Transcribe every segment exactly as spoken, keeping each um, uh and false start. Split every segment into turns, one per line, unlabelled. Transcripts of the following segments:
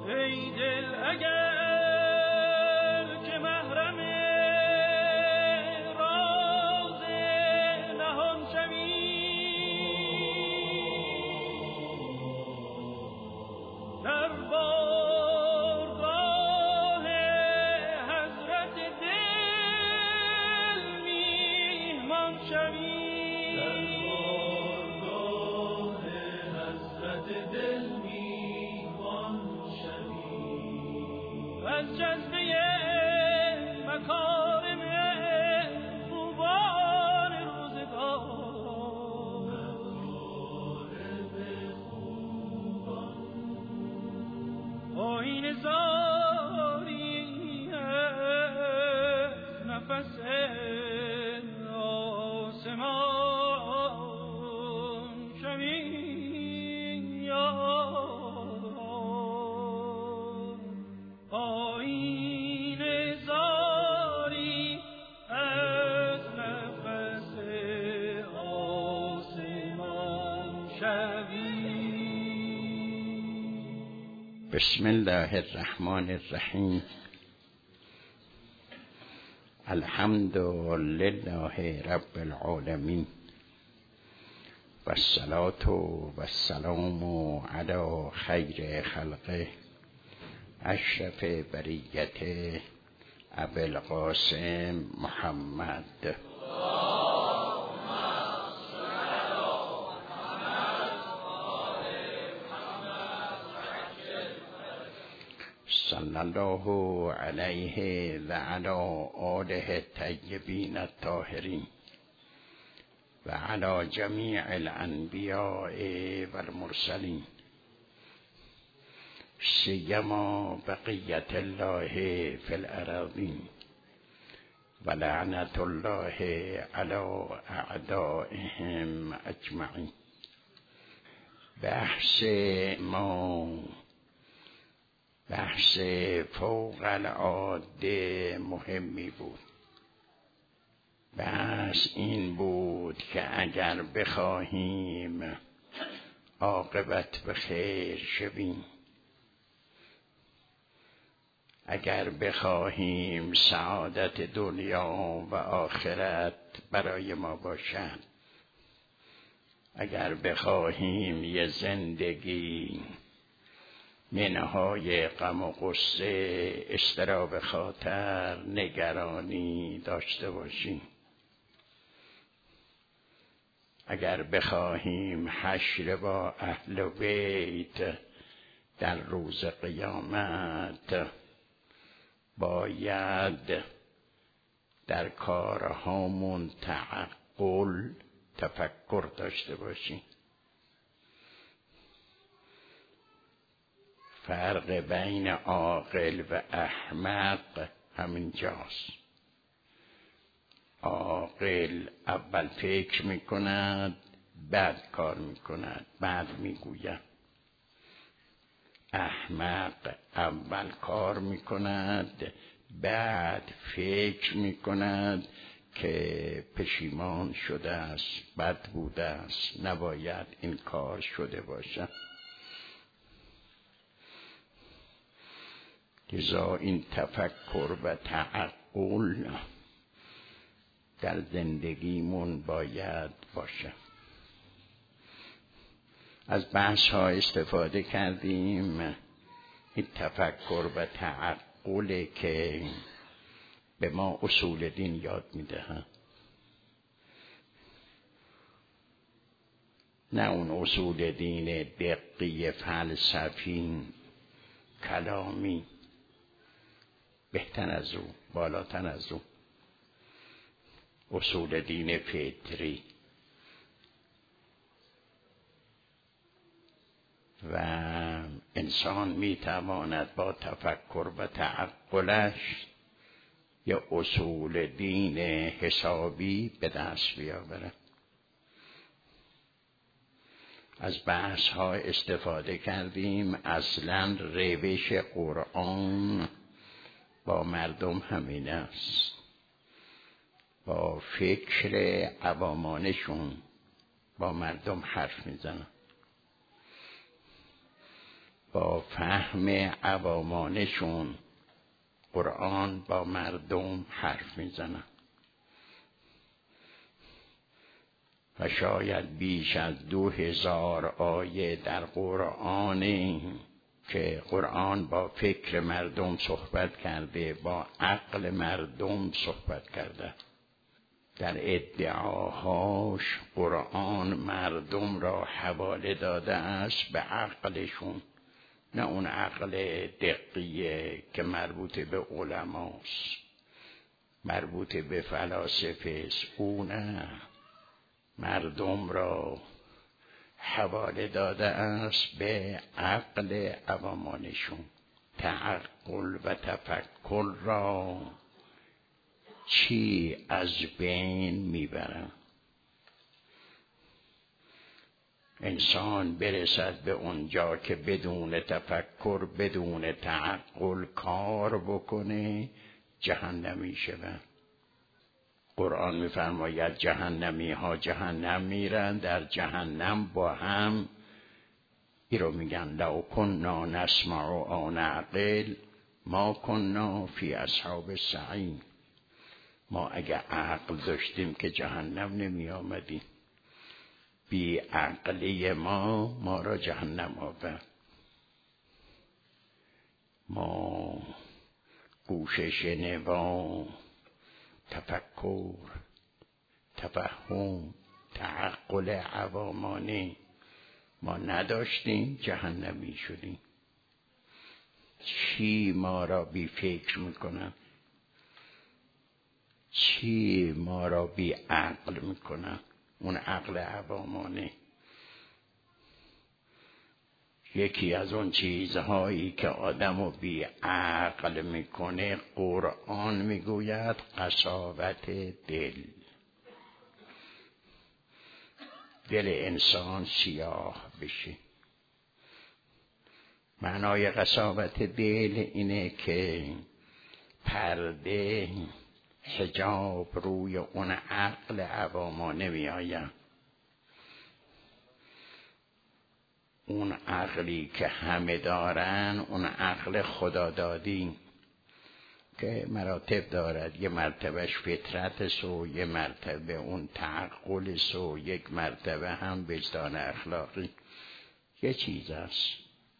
ای دل اگر که محرم راز نهان شوی، در بارگاه حضرت دل میهمان شوی، در بارگاه حضرت دل میهمان شوی، از جذبه مکارم خوبان روزگار، آیین زاری از نفس آسمان شوی، آیین زاری از نفس آسمان شوی.
بسم الله الرحمن الرحیم. الحمد لله رب العالمین و الصلاة و السلام علی خیر خلقه اشرف بریته ابی القاسم محمد. صلی الله علیه و علی آله الطیبین الطاهرین و علی جمیع الانبیاء و المرسلین، سیما بقیت الله فی الارضین و لعنت الله علی اعدائهم اجمعین. بحث ما بحث فوق العاده مهمی بود. بحث این بود که اگر بخواهیم عاقبت به خیر شویم، اگر بخواهیم سعادت دنیا و آخرت برای ما باشد، اگر بخواهیم یه زندگی منهای غم و غصه، اضطراب خاطر، نگرانی داشته باشیم، اگر بخواهیم حشر با اهل بیت در روز قیامت، باید در کارهامون تعقل، تفکر داشته باشیم. فرق بین عاقل و احمق همینجاست. عاقل اول فکر میکند، بعد کار میکند، بعد میگوید. احمق اول کار میکند، بعد فکر میکند که پشیمان شده است، بد بوده است، نباید این کار شده باشد. لذا این تفکر و تعقل در زندگیمون باید باشه. از بحث ها استفاده کردیم. این تفکر و تعقل که به ما اصول دین یاد میده، نه اون اصول دین دقیق فلسفی کلامی، بهتر از او، بالاتر از او، اصول دین فطری. و انسان میتواند با تفکر و تعقلش یا اصول دین حسابی به دست بیاورد. از بحث ها استفاده کردیم. اصلا روش قرآن با مردم همین است، با فکر عوامانشون با مردم حرف میزنن. با فهم عوامانشون قرآن با مردم حرف میزنن و شاید بیش از دو هزار آیه در قرآن که قرآن با فکر مردم صحبت کرده، با عقل مردم صحبت کرده. در ادعاهاش قرآن مردم را حواله داده است به عقلشون، نه اون عقل دقیقه که مربوط به علماست، مربوط به فلاسفه است. او نه، مردم را حواله داده است به عقل عوامانشون. تعقل و تفکر را چی از بین میبرن؟ انسان برسد به اونجا که بدون تفکر، بدون تعقل کار بکنه، جهنمی شود. قرآن میفرماید جهنمی ها جهنم میرن، در جهنم با هم این رو میگن لو کننا نسمع او نعقل ما کننا فی اصحاب السعیر. ما اگه عقل داشتیم که جهنم نمی آمدیم، بی عقلی ما ما را جهنم آورد. ما گوش شنوا، تفکر، تفهم، تعقل عوامانه ما نداشتیم، جهنمی شدیم. چی ما را بی فکر میکنن؟ چی ما را بی عقل میکنن؟ اون عقل عوامانه. یکی از اون چیزهایی که آدمو بی عقل میکنه، قرآن میگوید قساوت دل. دل انسان سیاه بشه. معنای قساوت دل اینه که پرده، حجاب روی اون عقل عوامانه می آید. اون عقلی که همه دارن، اون عقل خدادادی که مراتب دارد. یه مرتبهش فطرت سو، یه مرتبه اون تعقل سو، یک مرتبه هم وجدان اخلاقی. یه چیز است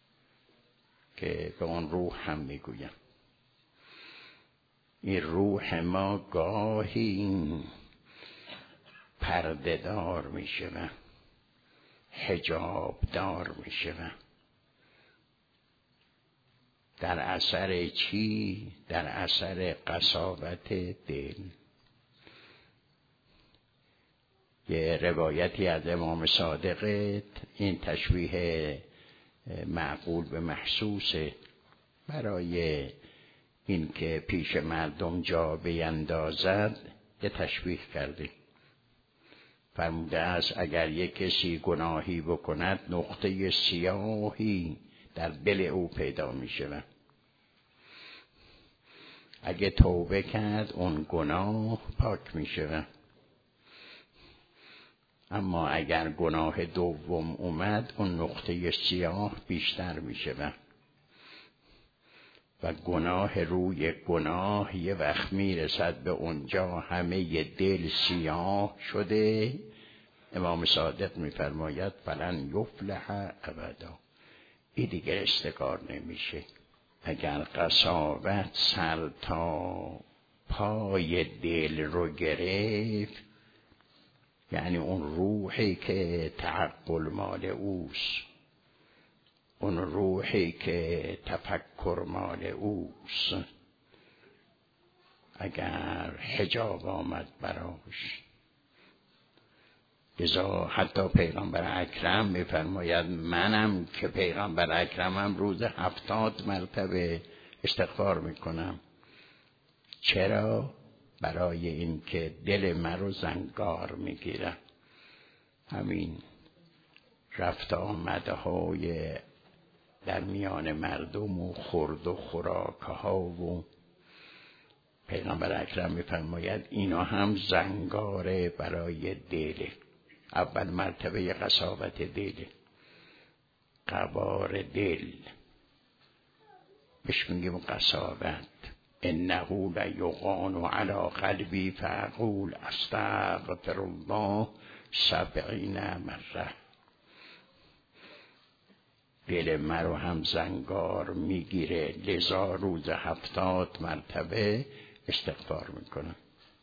که به اون روح هم میگویم. این روح ما گاهی پرده دار می شود، حجاب دار می شود. در اثر چی؟ در اثر قساوت دل. یه روایتی از امام صادق، این تشبیه معقول به محسوسه، برای این که پیش مردم جا بیندازد یه تشبیه کرده. فرموده است اگر یک کسی گناهی بکند، نقطه سیاهی در دل او پیدا می شود. اگه توبه کرد اون گناه پاک می شود. اما اگر گناه دوم اومد، اون نقطه سیاه بیشتر می شود. و گناه روی گناه یه وقت میرسد به اونجا همه ی دل سیاه شده. امام صادق میفرماید فلن یفلح ابدا، این دیگر استقرار نمیشه. اگر قساوت سر تا پای دل رو گرفت، یعنی اون روحی که تعقل مال اوست، اون روحی که تفکر مال اوست، اگر حجاب آمد براش، لذا حتی پیغمبر اکرم میفرماید منم که پیغمبر اکرمم روز هفتاد مرتبه استغفار میکنم. چرا؟ برای این که دل مرا زنگار میگیره. همین رفت آمده های در میان مردم و خورد و خوراک ها و پیغمبر اکرم میفرماید اینا هم زنگاره برای دل. اول مرتبه قساوت دل، قبار دل، بهش میگیم قساوت. انه لیغان علی قلبی فاقول استغفر الله سبعین مره. دل مرو هم زنگار میگیره، لذا روز هفتاد مرتبه استغفار میکنم.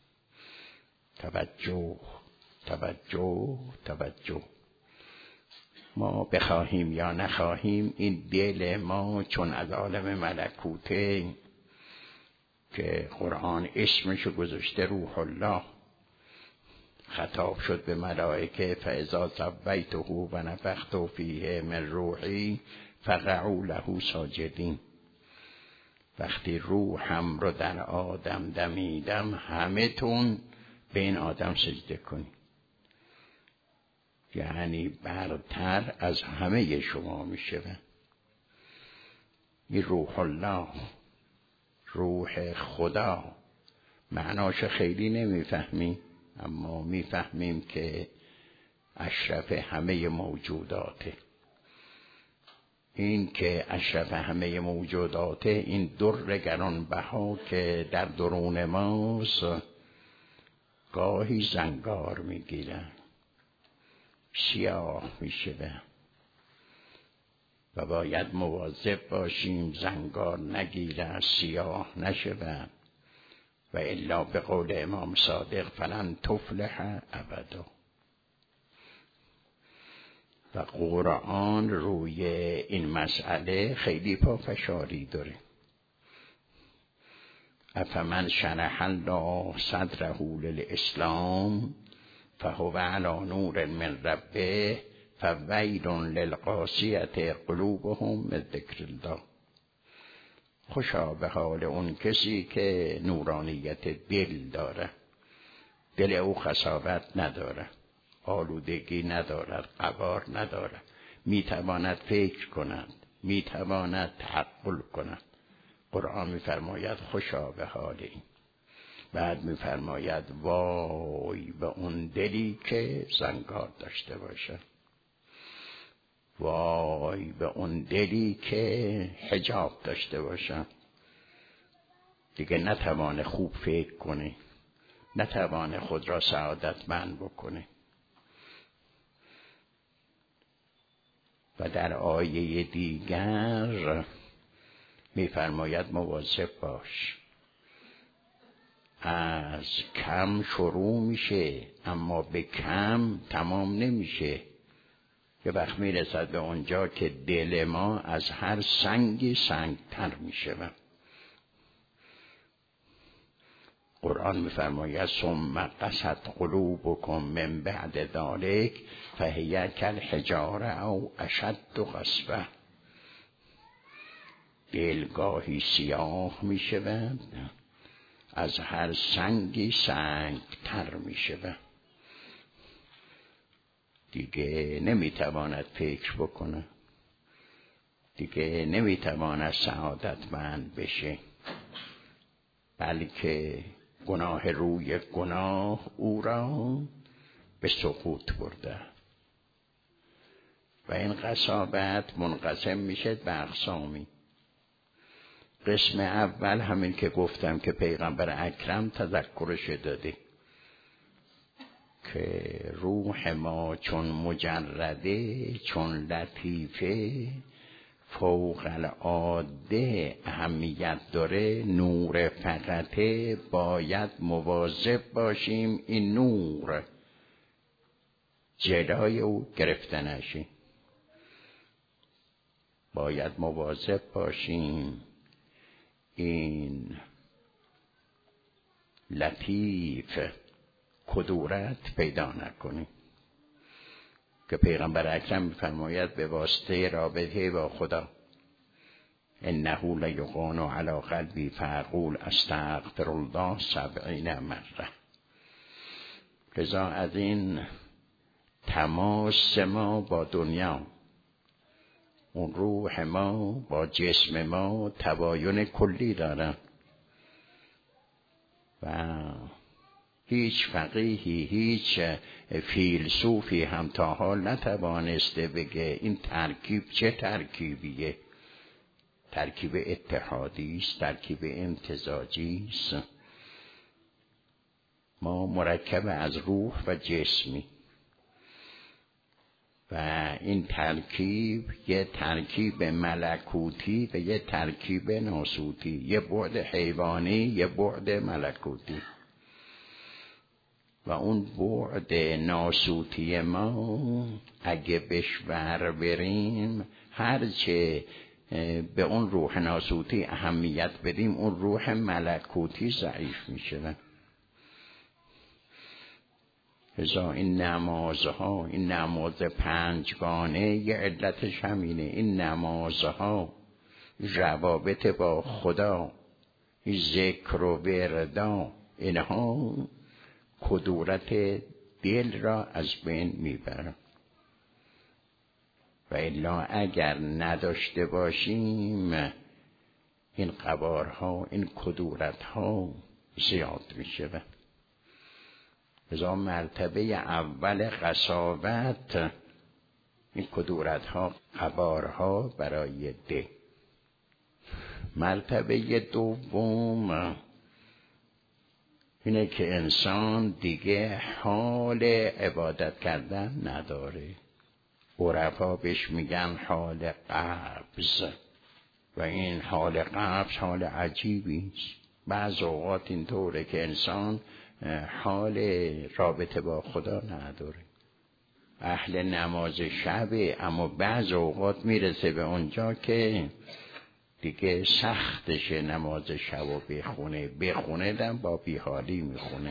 توجه توجه توجه. ما بخواهیم یا نخواهیم این دل ما چون از عالم ملکوته که قرآن اسمشو گذاشته روح الله، خطاب شد به ملائکه فاذا سویته و نفخت فیه من روحی فقعوا له ساجدین. وقتی روحم رو در آدم دمیدم همه تون به این آدم سجده کنید، یعنی برتر از همه شما میشه. این روح الله، روح خدا، معناش خیلی نمیفهمیم، اما میفهمیم که اشرف همه موجوداته. این که اشرف همه موجوداته، این در گرانبها که در درون ماست گاهی زنگار میگیرن، سیاه میشه و باید مواظب باشیم زنگار نگیره، سیاه نشه و الا به قول امام صادق فلن تفلح ابدا. و قرآن روی این مسئله خیلی پافشاری داره. افمن شرح الله صدره للاسلام فهو علی نور من ربه فویل للقاسیة قلوبهم من ذکر الله. خوشا به حال اون کسی که نورانیت دل داره، دل او خساوت نداره، آلودگی ندارد، غبار ندارد، میتواند فکر کند، میتواند تعقل کند. قرآن میفرماید خوشا به حال این. بعد میفرماید وای به اون دلی که زنگار داشته باشه، وای به اون دلی که حجاب داشته باشه، دیگه نتوانه خوب فکر کنه، نتوانه خود را سعادتمند بکنه. و در آیه دیگر میفرماید مواظب باش، از کم شروع میشه اما به کم تمام نمیشه. یه وقت میرسد به اونجا که دل ما از هر سنگی سنگتر میشه. قرآن میفرماید ثم قست قلوبکم من بعد ذلک فهی کالحجاره او اشد قسوه. دلگاهی سیاه میشه، از هر سنگی سنگتر میشه، دیگه نمیتواند فکر بکنه، دیگه نمیتواند سعادتمند بشه، بلکه گناه روی گناه او را به سقوط برده. و این قساوت منقسم میشه به اقسامی. قسم اول همین که گفتم که پیغمبر اکرم تذکرش داده که روح ما چون مجرده، چون لطیفه، فوق العاده اهمیت داره، نور فقطه، باید مواظب باشیم این نور جلای او گرفته نشه. باید مواظب باشیم این لطیف کدورت پیدا نکنیم که پیغمبر اکرم می‌فرماید به واسطه رابطه با خدا انه لیغان علی قلبی فاقول استغفر الله سبعین مره. لذا از این تماس ما با دنیا، اون روح ما با جسم ما تباین کلی دارن و هیچ فقیهی، هیچ فیلسوفی هم تا حال نتوانسته بگه این ترکیب چه ترکیبیه. ترکیب اتحادی است، ترکیب امتزاجی است. ما مرکب از روح و جسمی و این ترکیب یه ترکیب ملکوتی و یه ترکیب ناسوتی، یه بعد حیوانی یه بعد ملکوتی. و اون بعد ناسوتی ما اگه بهش ور بریم، هرچه به اون روح ناسوتی اهمیت بدیم اون روح ملکوتی ضعیف میشه. ازا این نمازها، این نماز پنجگانه یه علتش همینه. این نمازها روابط با خدا، این ذکر و وردا، اینها کدورت دل را از بین میبرن. و الا اگر نداشته باشیم این قبارها، این کدورتها زیاد میشه. ازا مرتبه اول قساوت این کدورتها، قبارها برای ده. مرتبه دوم اینه که انسان دیگه حال عبادت کردن نداره. عرفا بهش میگن حال قبض و این حال قبض حال عجیبی است. بعض اوقات اینطوره که انسان حال رابطه با خدا نداره. اهل نماز شبه، اما بعض اوقات میرسه به اونجا که دیگه سختشه نماز شب بخونه. بخونه دم با بیحالی میخونه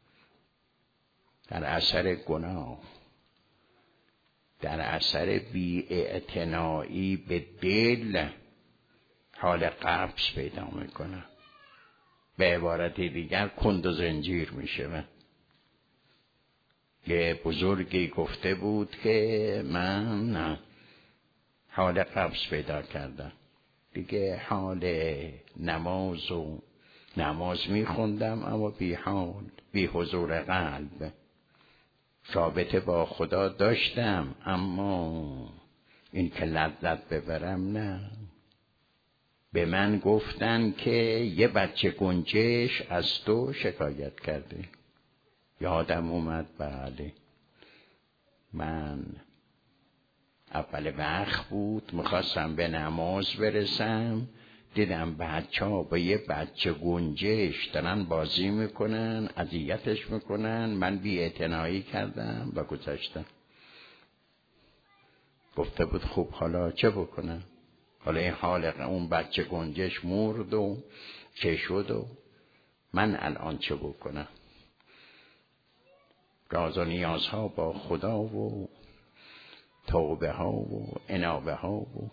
در اثر گناه، در اثر بی‌اعتنایی به دل حال قبض پیدا میکنه. به عبارت دیگر کند و زنجیر میشه. یه بزرگی گفته بود که من حال قبض پیدا کردم، دیگه حال نماز و نماز میخوندم اما بی حال، بی حضور قلب. رابطه با خدا داشتم اما این که لذت ببرم نه. به من گفتن که یه بچه گنجش از تو شکایت کرده. یادم اومد بله، من اول وقت بود میخواستم به نماز برسم، دیدم بچه ها با یه بچه گنجش دارن بازی میکنن، اذیتش میکنن. من بی اعتنایی کردم و گذاشتم. گفته بود خوب حالا چه بکنم؟ حالا این حال اون بچه گنجش مرد و چه شد و من الان چه بکنم؟ راز و نیازها با خدا و توبه ها و انابه ها و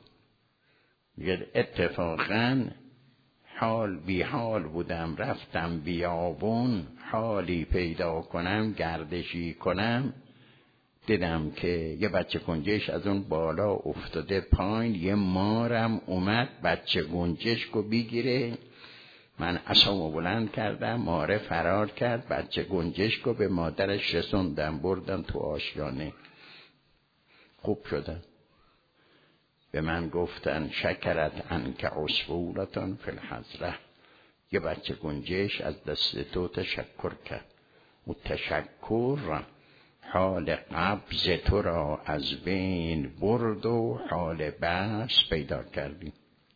اتفاقا حال بی حال بودم، رفتم بیابون حالی پیدا کنم، گردشی کنم، دیدم که یه بچه گنجش از اون بالا افتاده پایین. یه مارم اومد بچه گنجش کو بگیره، من عصامو بلند کردم، ماره فرار کرد، بچه گنجش کو به مادرش رسوندم، بردم تو آشیانه. خوب شدم. به من گفتن شکرت انک عصفورتان فی الحضره، یه بچه گنجش از دست تو تشکر کرد. و تشکر حال قبض تو را از بین برد و حال بس پیدا کردی.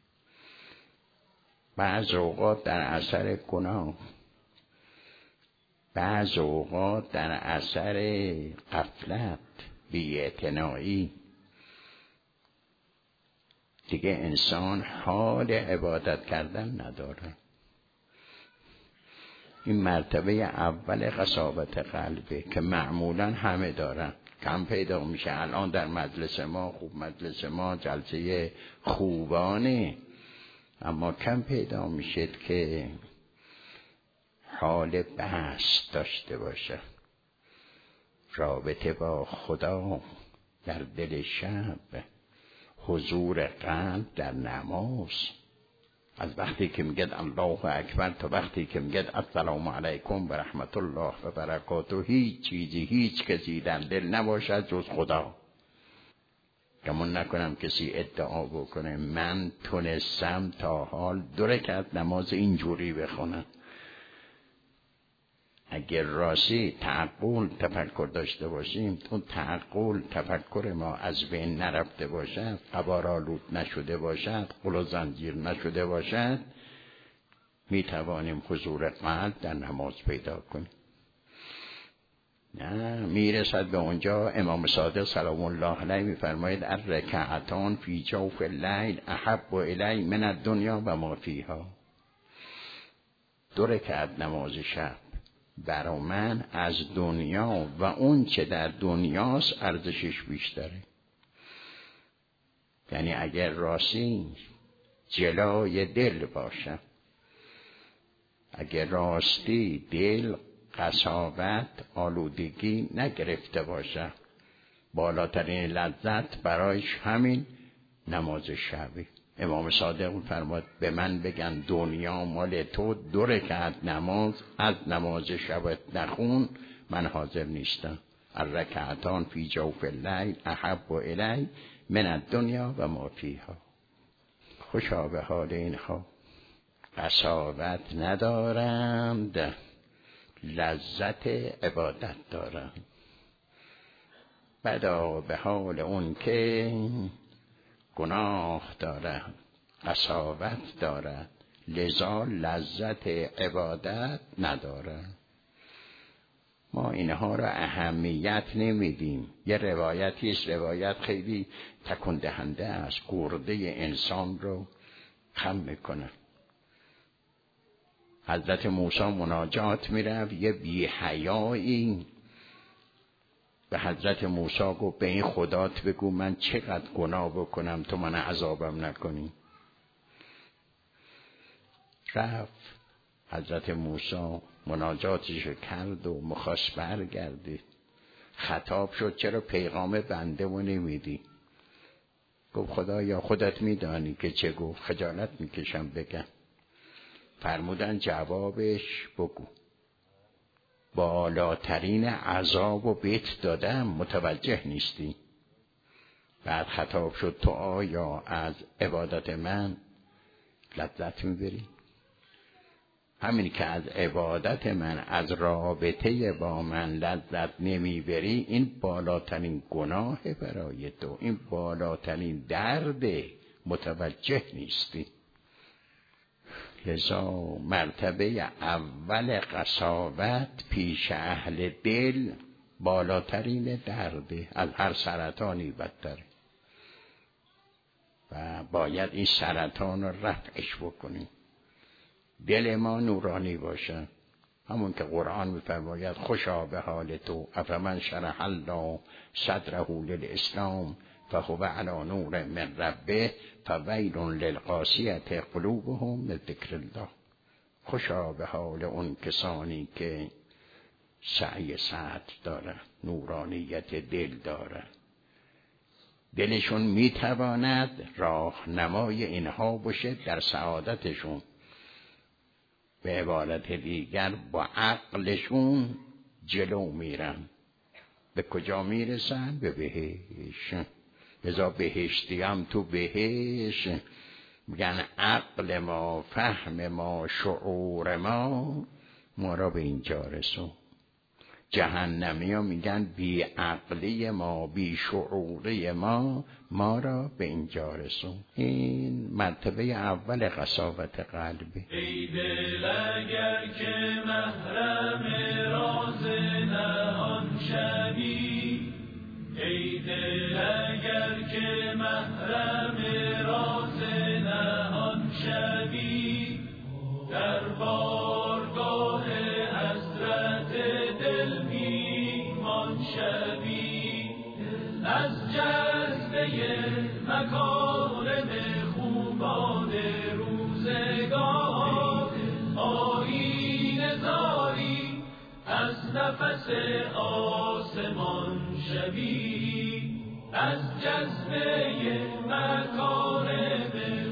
بعض اوقات در اثر گناه، بعض اوقات در اثر غفلت، بی‌اعتنایی، دیگه انسان حال عبادت کردن نداره. این مرتبه اول قساوت قلبه که معمولا همه دارن، کم پیدا میشه. الان در مجلس ما، خوب مجلس ما جلسه خوبانه، اما کم پیدا میشه که حال بحث داشته باشه. رابطه با خدا در دل شب، حضور قلب در نماز، از وقتی که میگد الله اکبر تا وقتی که میگد السلام علیکم و رحمت الله و برکاته، هیچ چیزی، هیچ کسی در دل نباشد جز خدا. گمان نکنم کسی ادعا بکنه من تونستم تا حال دو رکعت نماز اینجوری بخونم. اگر راستی تعقل تفکر داشته باشیم، اون تعقل تفکر ما از بین نرفته باشد، قبارآلود نشده باشد، قل و زنجیر نشده باشد، می توانیم حضور قلب در نماز پیدا کنیم. نه، میرسد به اونجا امام صادق سلام الله علیه میفرماید الرکعتان فی جوف اللیل احب الی من الدنیا و ما فیها. دو رکعت نماز شب برای من از دنیا و اون چه در دنیاست ارزشش بیشتره. یعنی اگر راستی جلای دل باشم، اگر راستی دل قساوت آلودگی نگرفته باشه، بالاترین لذت برایش همین نماز شبی. امام صادق فرمود به من بگن دنیا مال تو، دو رکعت نماز از نماز شبت نخون، من حاضر نیستم. الرکعتان فی جوف اللیل احب الی من الدنیا و ما فیها. خوشا به حال اینها، قساوت ندارند، لذت عبادت دارند. بدا به حال اون که گناه دارد، قساوت دارد، لذا لذت عبادت ندارد. ما اینها را اهمیت نمیدیم. یه روایتی است، روایت خیلی تکان دهنده است، گرده انسان رو خم میکنه. حضرت موسی مناجات میرفت، یه بی حیایی به حضرت موسی گفت به این خدات بگو من چقدر گناه بکنم تو من عذابم نکنی. رفت حضرت موسی مناجاتش کرد و مخواست برگردید. خطاب شد چرا پیغام بنده و نمیدی؟ گفت خدایا خودت میدانی که چه گفت، خجالت میکشم بگم. فرمودن جوابش بگو. بالاترین عذاب و بیت دادم، متوجه نیستی؟ بعد خطاب شد تو آیا از عبادت من لذت میبری؟ همین که از عبادت من، از رابطه با من لذت نمیبری، این بالاترین گناه برای تو، این بالاترین درد، متوجه نیستی. لذا مرتبه اول قساوت پیش اهل دل بالاترین درده، از هر سرطانی بدتره و باید این سرطان رو رفعش بکنیم. دل ما نورانی باشه، همون که قرآن می‌فرماید خوشا به حال تو افمن شرح الله صدره للاسلام فهو علی نور من ربه فویل للقاسیة قلوبهم من ذکر الله. خوشا به حال اون کسانی که سعی سطر داره، نورانیت دل داره، دلشون میتواند راهنمای اینها باشه در سعادتشون. به عبارت دیگر با عقلشون جلو میرن. به کجا میرسن؟ به بهشت. لذا بهشتی هم تو بهشت میگن عقل ما، فهم ما، شعور ما ما را به اینجا رسون. جهنمی ها میگن بی عقلی ما، بی شعوری ما ما را به اینجا رسون. این مرتبه اول قساوت قلبی.
ای دل اگر که محرم راز نهان شوی، ای دل اگر که محرم راز نهان شوی، در بارگاه حضرت دل میمان شوی، از جذبه مکارم خوبان روزگار آیین زاری، از نفس آسمان شوی، از جذبه مکارم